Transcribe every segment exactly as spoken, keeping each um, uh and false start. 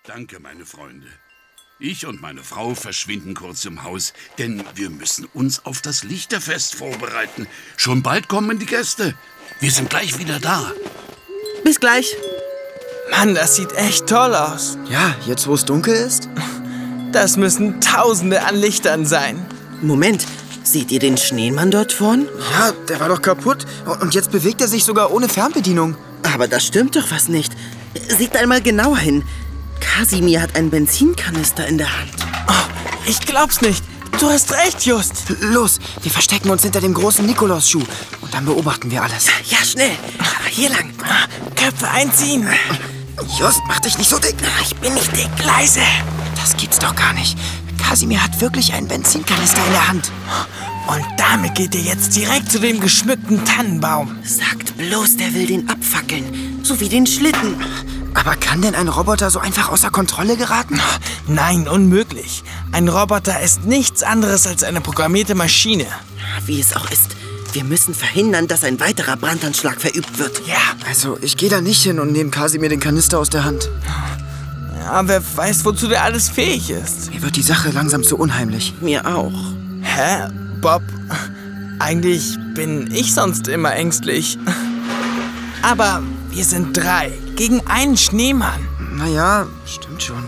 Danke, meine Freunde. Ich und meine Frau verschwinden kurz im Haus, denn wir müssen uns auf das Lichterfest vorbereiten. Schon bald kommen die Gäste. Wir sind gleich wieder da. Bis gleich. Mann, das sieht echt toll aus. Ja, jetzt wo es dunkel ist? Das müssen Tausende an Lichtern sein. Moment, seht ihr den Schneemann dort vorn? Ja, der war doch kaputt. Und jetzt bewegt er sich sogar ohne Fernbedienung. Aber da stimmt doch was nicht. Seht einmal genauer hin. Kasimir hat einen Benzinkanister in der Hand. Oh, ich glaub's nicht. Du hast recht, Just. Los, wir verstecken uns hinter dem großen Nikolausschuh. Und dann beobachten wir alles. Ja, schnell. Hier lang. Köpfe einziehen. Just, mach dich nicht so dick. Ich bin nicht dick. Leise. Das gibt's doch gar nicht. Kasimir hat wirklich einen Benzinkanister in der Hand. Und damit geht ihr jetzt direkt zu dem geschmückten Tannenbaum. Sagt bloß, der will den abfackeln. So wie den Schlitten. Aber kann denn ein Roboter so einfach außer Kontrolle geraten? Nein, unmöglich. Ein Roboter ist nichts anderes als eine programmierte Maschine. Wie es auch ist. Wir müssen verhindern, dass ein weiterer Brandanschlag verübt wird. Ja. Also, ich gehe da nicht hin und nehme Kasimir den Kanister aus der Hand. Ja, wer weiß, wozu der alles fähig ist. Mir wird die Sache langsam zu unheimlich. Mir auch. Hä? Bob, eigentlich bin ich sonst immer ängstlich. Aber wir sind drei gegen einen Schneemann. Naja, stimmt schon.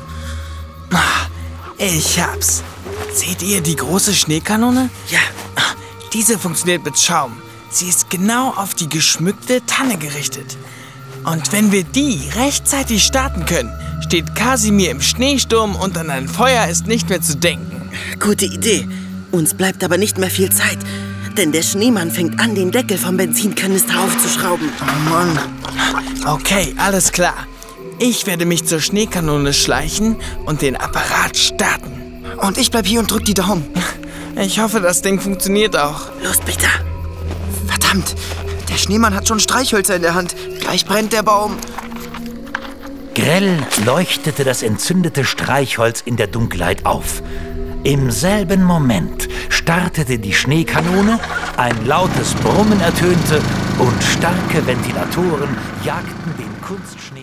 Ich hab's. Seht ihr die große Schneekanone? Ja. Diese funktioniert mit Schaum. Sie ist genau auf die geschmückte Tanne gerichtet. Und wenn wir die rechtzeitig starten können, steht Kasimir im Schneesturm und an ein Feuer ist nicht mehr zu denken. Gute Idee. Uns bleibt aber nicht mehr viel Zeit. Denn der Schneemann fängt an, den Deckel vom Benzinkanister aufzuschrauben. Oh Mann. Okay, alles klar. Ich werde mich zur Schneekanone schleichen und den Apparat starten. Und ich bleib hier und drück die Daumen. Ich hoffe, das Ding funktioniert auch. Los, Peter. Verdammt, der Schneemann hat schon Streichhölzer in der Hand. Gleich brennt der Baum. Grell leuchtete das entzündete Streichholz in der Dunkelheit auf. Im selben Moment startete die Schneekanone, ein lautes Brummen ertönte und starke Ventilatoren jagten den Kunstschnee